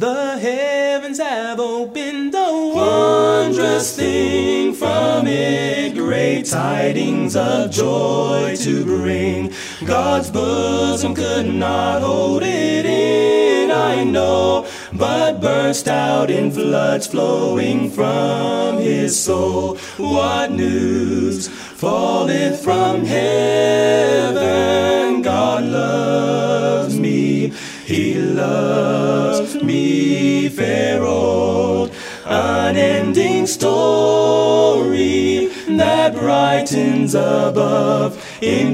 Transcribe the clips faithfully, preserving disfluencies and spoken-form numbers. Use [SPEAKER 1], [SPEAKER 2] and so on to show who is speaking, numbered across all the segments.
[SPEAKER 1] The heavens have opened, the wondrous thing from it, great tidings of joy to bring. God's bosom could not hold it in, I know, but burst out in floods flowing from his soul. What news falleth from heaven? God loves me, he loves me, fair old unending story that brightens above in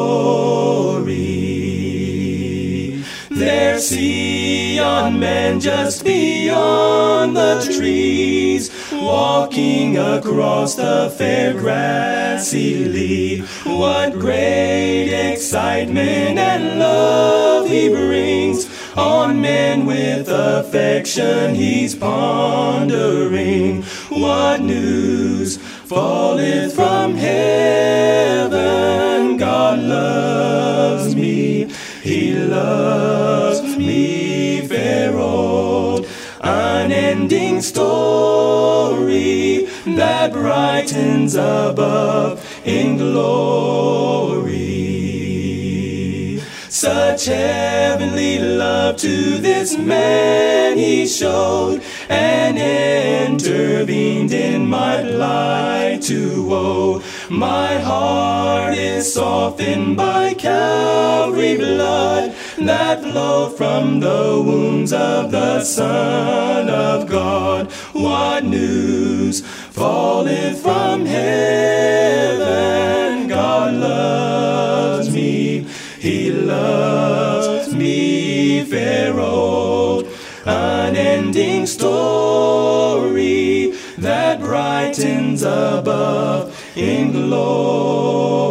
[SPEAKER 1] glory. There see on men just beyond the trees, walking across the fair grassy lea. What great excitement and love he brings on men with affection he's pondering. What news falleth from heaven? God loves me, he loves me, fair old unending story that brightens above in glory. Such heavenly love to this man he showed, and intervened in my plight to woe. My heart is softened by Calvary blood that flowed from the wounds of the Son of God. What news falleth from heaven? God loves me, he loves me, fair old unending story that brightens above in glory.